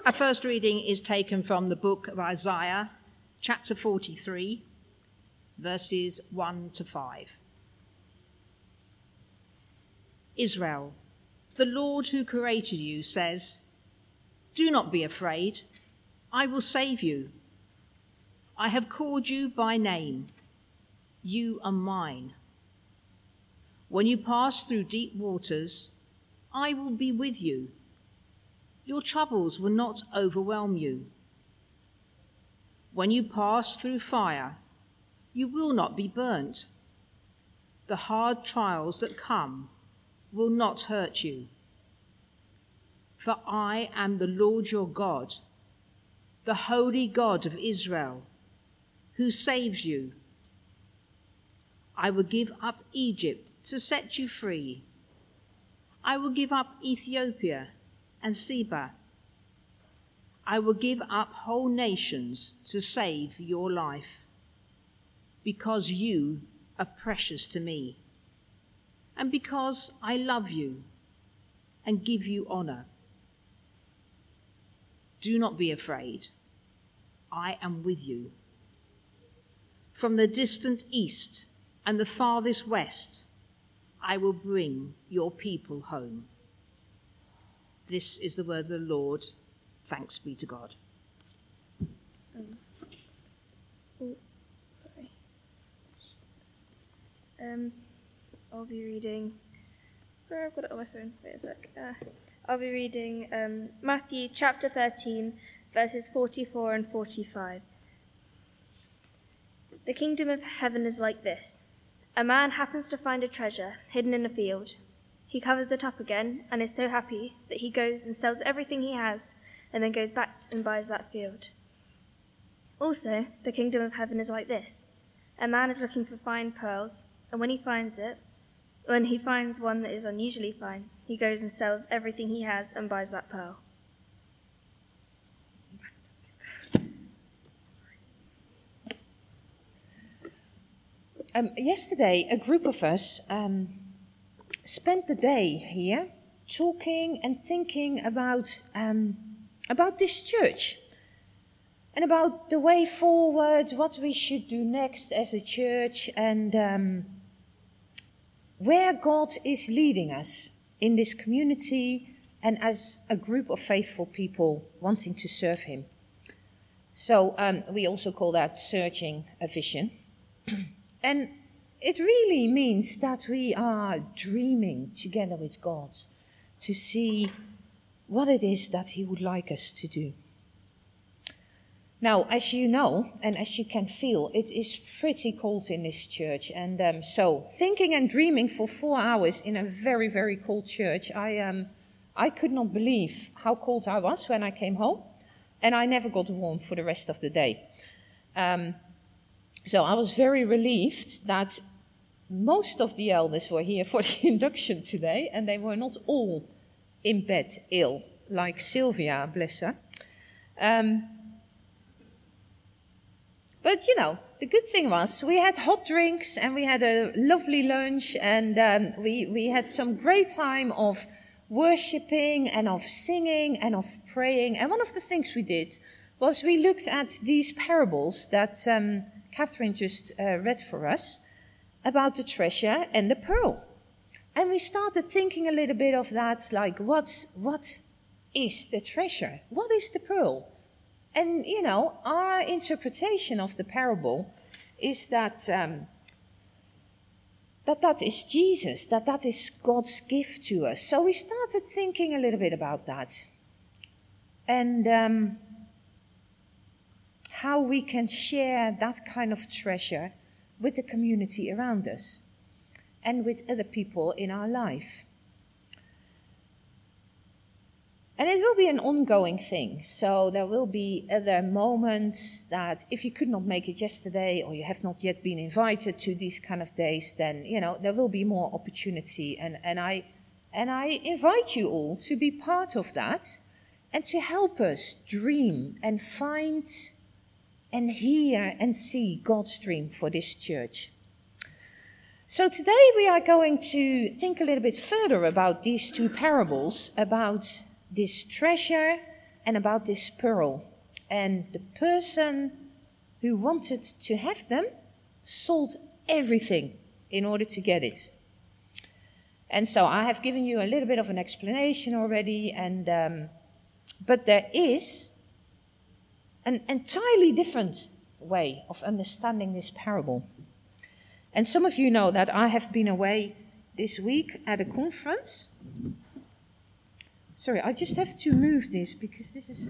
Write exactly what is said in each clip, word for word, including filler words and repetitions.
Our first reading is taken from the book of Isaiah, chapter forty-three, verses one to five. Israel, the Lord who created you says, "Do not be afraid, I will save you. I have called you by name. You are mine. When you pass through deep waters, I will be with you. Your troubles will not overwhelm you. When you pass through fire, you will not be burnt. The hard trials that come will not hurt you. For I am the Lord your God, the Holy God of Israel, who saves you. I will give up Egypt to set you free. I will give up Ethiopia and Seba. I will give up whole nations to save your life, because you are precious to me, and because I love you and give you honor. Do not be afraid. I am with you. From the distant east and the farthest west, I will bring your people home." This is the word of the Lord. Thanks be to God. Um, oh, sorry. Um, I'll be reading. Sorry, I've got it on my phone. Wait a sec. Uh, I'll be reading um, Matthew chapter thirteen, verses forty-four and forty-five. The kingdom of heaven is like this. A man happens to find a treasure hidden in a field. He covers it up again and is so happy that he goes and sells everything he has and then goes back and buys that field. Also, the kingdom of heaven is like this. A man is looking for fine pearls, and when he finds it, when he finds one that is unusually fine, he goes and sells everything he has and buys that pearl. Um, yesterday, a group of us um, spent the day here talking and thinking about um, about this church and about the way forward, what we should do next as a church, and um, where God is leading us in this community and as a group of faithful people wanting to serve Him. So um, we also call that searching a vision. And it really means that we are dreaming together with God to see what it is that He would like us to do. Now, as you know, and as you can feel, it is pretty cold in this church. And um, so thinking and dreaming for four hours in a very, very cold church, I, um, I could not believe how cold I was when I came home. And I never got warm for the rest of the day. Um, So I was very relieved that most of the elders were here for the induction today, and they were not all in bed ill, like Sylvia, bless her. Um, but, you know, the good thing was we had hot drinks and we had a lovely lunch, and um, we, we had some great time of worshipping and of singing and of praying. And one of the things we did was we looked at these parables that Um, Catherine just uh, read for us about the treasure and the pearl. And we started thinking a little bit of that, like what, what is the treasure? What is the pearl? And, you know, our interpretation of the parable is that um, that, that is Jesus, that that is God's gift to us. So we started thinking a little bit about that. And Um, how we can share that kind of treasure with the community around us and with other people in our life. And it will be an ongoing thing, so there will be other moments that if you could not make it yesterday or you have not yet been invited to these kind of days, then, you know, there will be more opportunity. And, and, I, and I invite you all to be part of that and to help us dream and find and hear and see God's dream for this church. So today we are going to think a little bit further about these two parables, about this treasure and about this pearl. And the person who wanted to have them sold everything in order to get it. And so I have given you a little bit of an explanation already, and um, but there is an entirely different way of understanding this parable. And some of you know that I have been away this week at a conference. Sorry, I just have to move this because this is...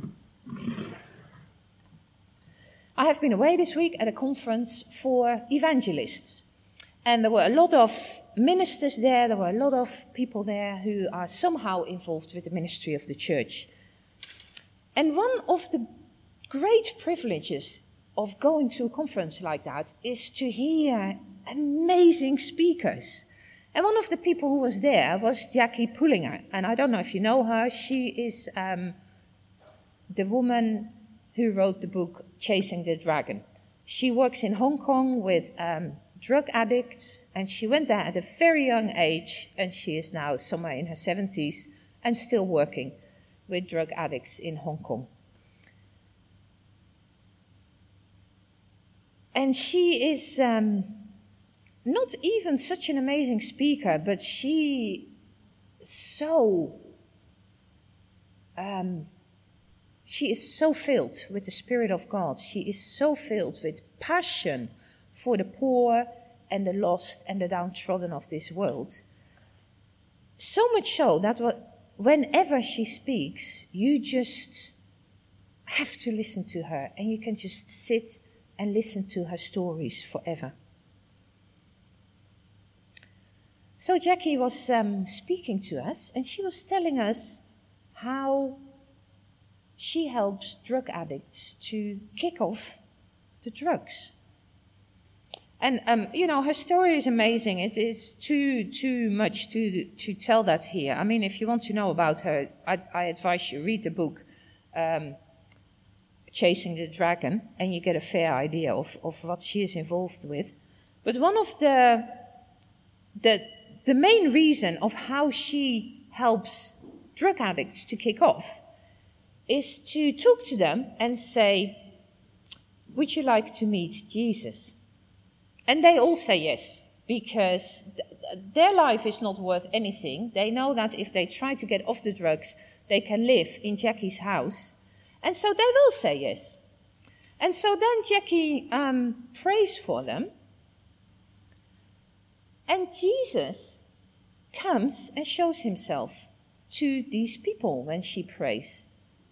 I have been away this week at a conference for evangelists. And there were a lot of ministers there, there were a lot of people there who are somehow involved with the ministry of the church. And one of the great privileges of going to a conference like that is to hear amazing speakers. And one of the people who was there was Jackie Pullinger. And I don't know if you know her, she is um, the woman who wrote the book Chasing the Dragon. She works in Hong Kong with um, drug addicts, and she went there at a very young age, and she is now somewhere in her seventies and still working with drug addicts in Hong Kong. And she is um, not even such an amazing speaker, but she so um, she is so filled with the Spirit of God. She is so filled with passion for the poor and the lost and the downtrodden of this world. So much so that what, whenever she speaks, you just have to listen to her, and you can just sit and listen to her stories forever. So Jackie was um, speaking to us, and she was telling us how she helps drug addicts to kick off the drugs. And, um, you know, her story is amazing. It is too too much to to tell that here. I mean, if you want to know about her, I, I advise you read the book um, Chasing the Dragon, and you get a fair idea of, of what she is involved with. But one of the, the, the main reason of how she helps drug addicts to kick off is to talk to them and say, would you like to meet Jesus? And they all say yes, because th- their life is not worth anything. They know that if they try to get off the drugs, they can live in Jackie's house. And so they will say yes. And so then Jackie um, prays for them. And Jesus comes and shows himself to these people when she prays.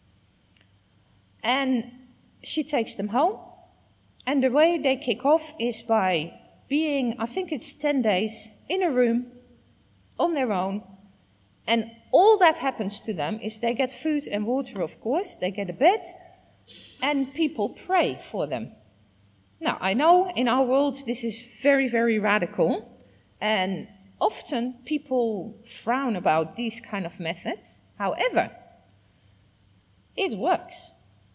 And she takes them home. And the way they kick off is by being, I think it's ten days, in a room, on their own. And all that happens to them is they get food and water, of course. They get a bed, and people pray for them. Now, I know in our world this is very, very radical. And often people frown about these kind of methods. However, it works.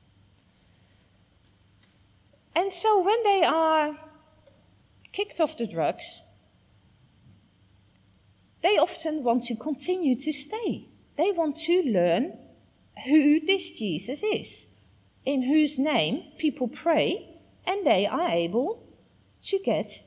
And so when they are kicked off the drugs, they often want to continue to stay. They want to learn who this Jesus is, in whose name people pray, and they are able to get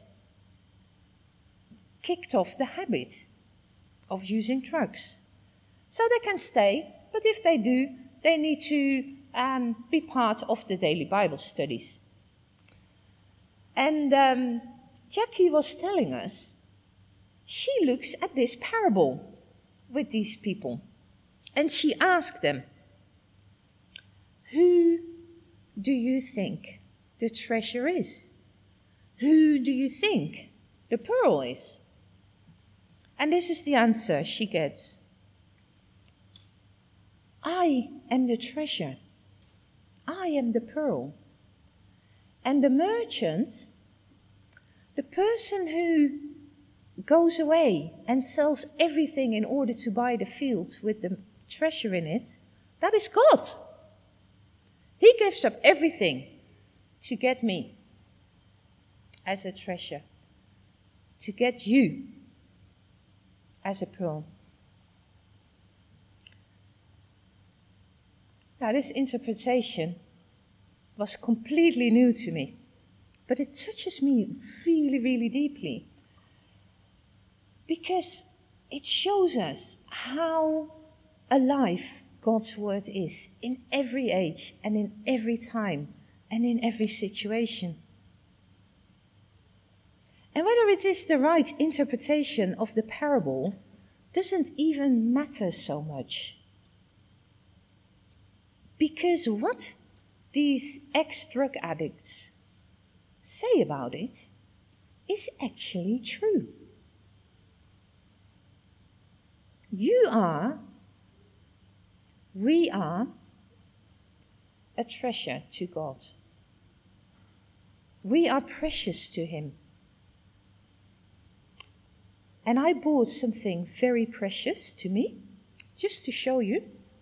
kicked off the habit of using drugs. So they can stay, but if they do, they need to um, be part of the daily Bible studies. And um, Jackie was telling us, she looks at this parable with these people. And she asked them, who do you think the treasure is? Who do you think the pearl is? And this is the answer she gets. I am the treasure. I am the pearl. And the merchant, the person who goes away and sells everything in order to buy the field with the treasure in it, that is God. He gives up everything to get me as a treasure, to get you as a pearl. Now, this interpretation was completely new to me, but it touches me really, really deeply, because it shows us how alive God's word is in every age and in every time and in every situation. And whether it is the right interpretation of the parable doesn't even matter so much. Because what these ex-drug addicts say about it is actually true. You are, we are a treasure to God. We are precious to Him. And I bought something very precious to me, just to show you.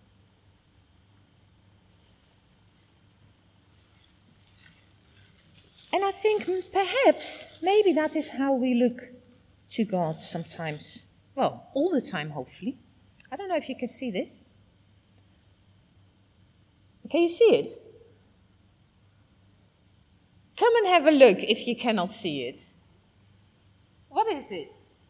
And I think perhaps, maybe that is how we look to God sometimes. Well, all the time, hopefully. I don't know if you can see this. Can you see it? Come and have a look if you cannot see it. What is it?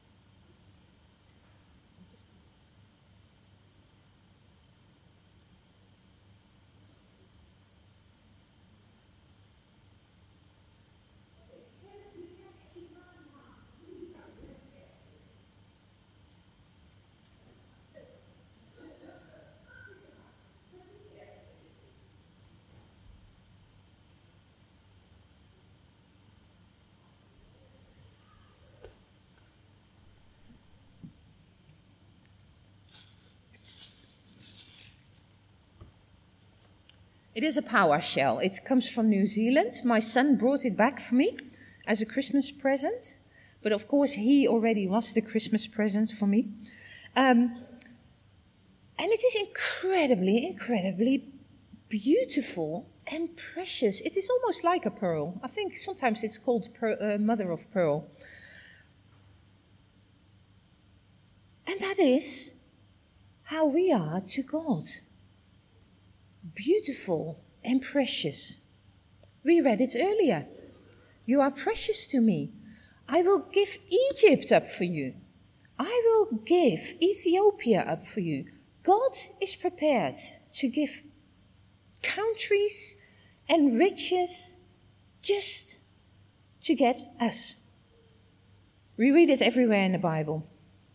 It is a power shell. It comes from New Zealand. My son brought it back for me as a Christmas present. But of course, he already was the Christmas present for me. Um, and it is incredibly, incredibly beautiful and precious. It is almost like a pearl. I think sometimes it's called per, uh, mother of pearl. And that is how we are to God. Beautiful and precious. We read it earlier. You are precious to me. I will give Egypt up for you. I will give Ethiopia up for you. God is prepared to give countries and riches just to get us. We read it everywhere in the Bible.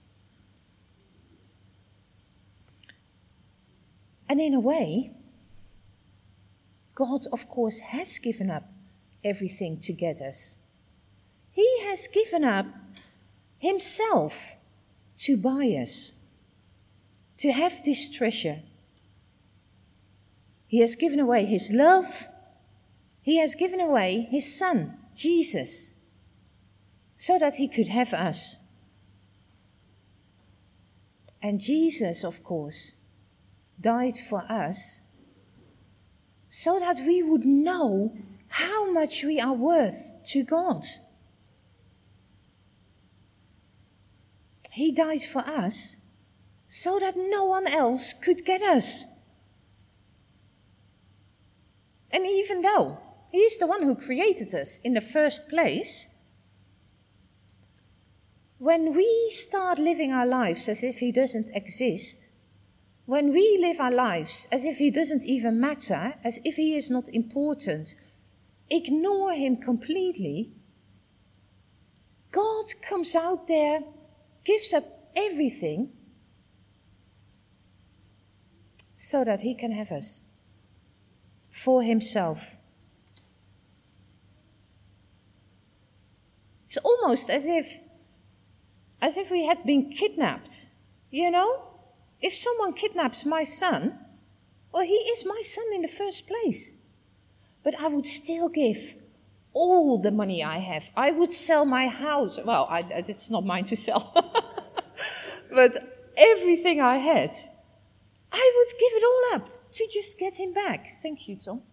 And in a way, God, of course, has given up everything to get us. He has given up Himself to buy us, to have this treasure. He has given away His love. He has given away His Son, Jesus, so that He could have us. And Jesus, of course, died for us so that we would know how much we are worth to God. He died for us so that no one else could get us. And even though He is the one who created us in the first place, when we start living our lives as if He doesn't exist, when we live our lives as if He doesn't even matter, as if He is not important, ignore Him completely, God comes out there, gives up everything so that He can have us for Himself. It's almost as if, as if we had been kidnapped, you know? If someone kidnaps my son, well, he is my son in the first place. But I would still give all the money I have. I would sell my house. Well, I, it's not mine to sell. But everything I had, I would give it all up to just get him back. Thank you, Tom.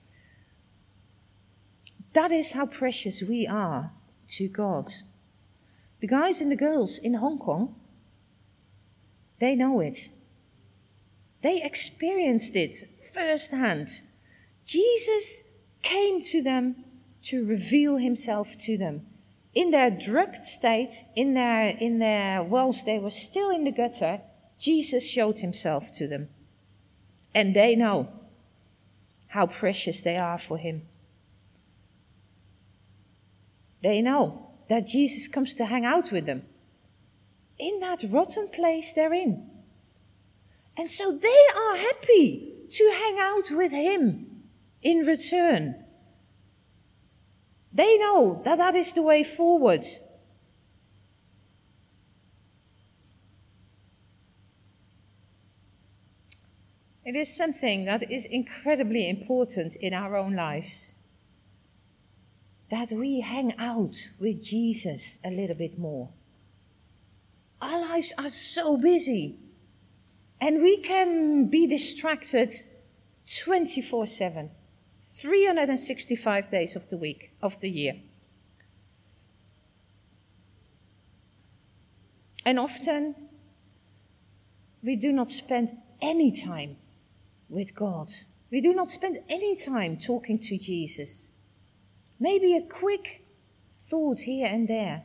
That is how precious we are to God. The guys and the girls in Hong Kong, they know it. They experienced it firsthand. Jesus came to them to reveal himself to them. In their drugged state, in their, in their, whilst they were still in the gutter, Jesus showed himself to them. And they know how precious they are for him. They know that Jesus comes to hang out with them in that rotten place they're in. And so they are happy to hang out with him in return. They know that that is the way forward. It is something that is incredibly important in our own lives. That we hang out with Jesus a little bit more. Our lives are so busy. And we can be distracted twenty-four seven. three hundred sixty-five days of the week, of the year. And often, we do not spend any time with God. We do not spend any time talking to Jesus. Maybe a quick thought here and there.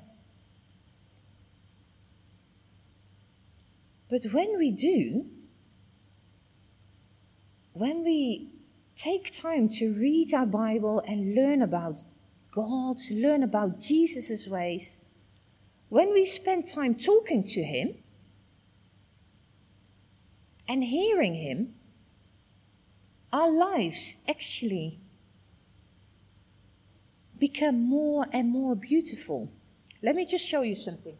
But when we do, when we take time to read our Bible and learn about God, learn about Jesus' ways, when we spend time talking to him and hearing him, our lives actually become more and more beautiful. Let me just show you something.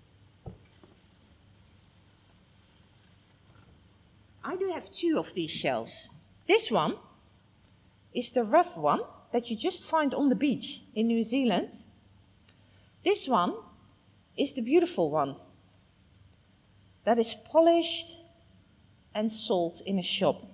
I do have two of these shells. This one is the rough one that you just find on the beach in New Zealand. This one is the beautiful one that is polished and sold in a shop.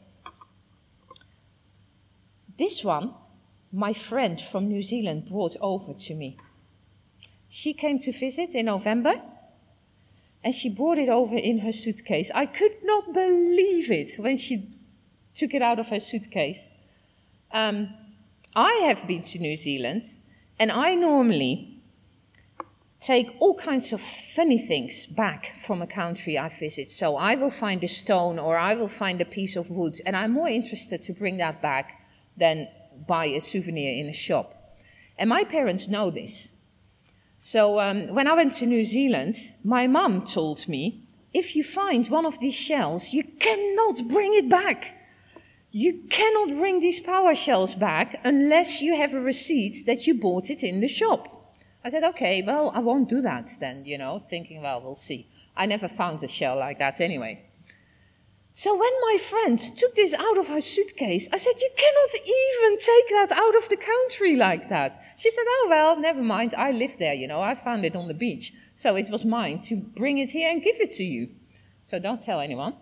This one, my friend from New Zealand brought over to me. She came to visit in November, and she brought it over in her suitcase. I could not believe it when she took it out of her suitcase. Um, I have been to New Zealand, and I normally take all kinds of funny things back from a country I visit. So I will find a stone or I will find a piece of wood, and I'm more interested to bring that back than buy a souvenir in a shop. And my parents know this. So um, when I went to New Zealand, my mum told me, if you find one of these shells, you cannot bring it back. You cannot bring these power shells back unless you have a receipt that you bought it in the shop. I said, okay, well, I won't do that then, you know, thinking, well, we'll see. I never found a shell like that anyway. So when my friend took this out of her suitcase, I said, you cannot even take that out of the country like that. She said, oh, well, never mind. I live there, you know. I found it on the beach. So it was mine to bring it here and give it to you. So don't tell anyone.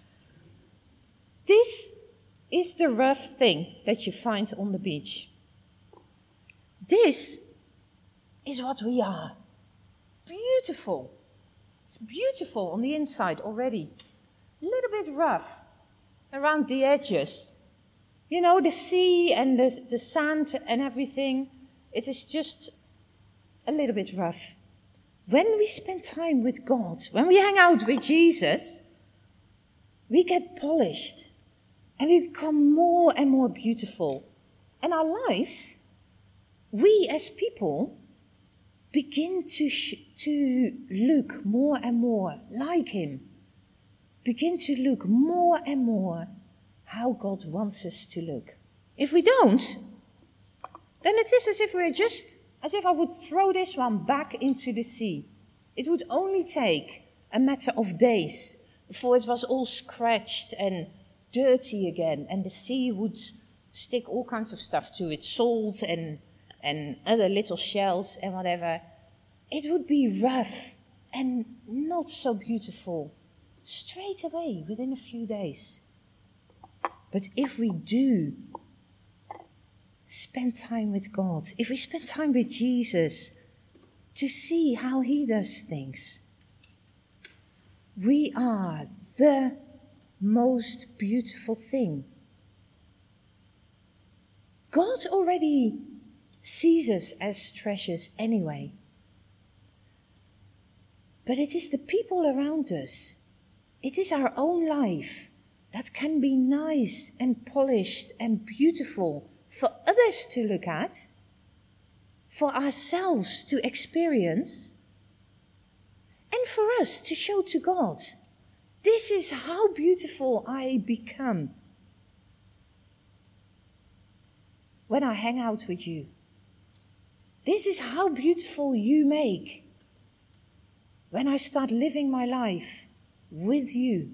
This is the rough thing that you find on the beach. This is what we are. Beautiful. It's beautiful on the inside already. A little bit rough around the edges. You know, the sea and the, the sand and everything, it is just a little bit rough. When we spend time with God, when we hang out with Jesus, we get polished and we become more and more beautiful. And our lives, we as people, begin to, sh- to look more and more like him. Begin to look more and more how God wants us to look. If we don't, then it is as if we're just, as if I would throw this one back into the sea. It would only take a matter of days before it was all scratched and dirty again, and the sea would stick all kinds of stuff to it, salt and, and other little shells and whatever. It would be rough and not so beautiful. Straight away, within a few days. But if we do spend time with God, if we spend time with Jesus to see how he does things, we are the most beautiful thing. God already sees us as treasures anyway. But it is the people around us, it is our own life that can be nice and polished and beautiful for others to look at, for ourselves to experience, and for us to show to God. This is how beautiful I become when I hang out with you. This is how beautiful you make when I start living my life with you.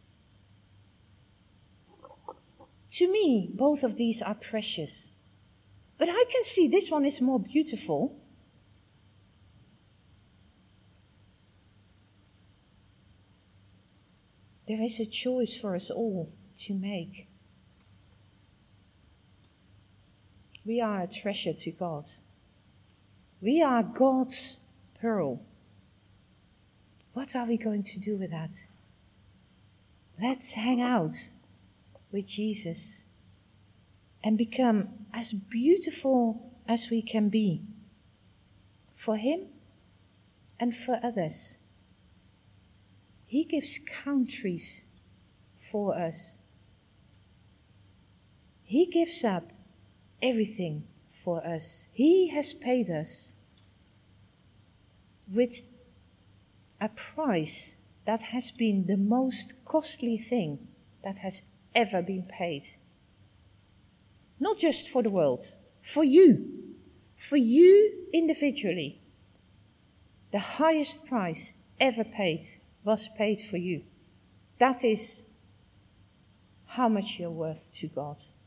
To me, both of these are precious. But I can see this one is more beautiful. There is a choice for us all to make. We are a treasure to God. We are God's pearl. What are we going to do with that? Let's hang out with Jesus and become as beautiful as we can be for Him and for others. He gives countries for us. He gives up everything for us. He has paid us with a price that has been the most costly thing that has ever been paid. Not just for the world, for you. For you individually. The highest price ever paid was paid for you. That is how much you're worth to God.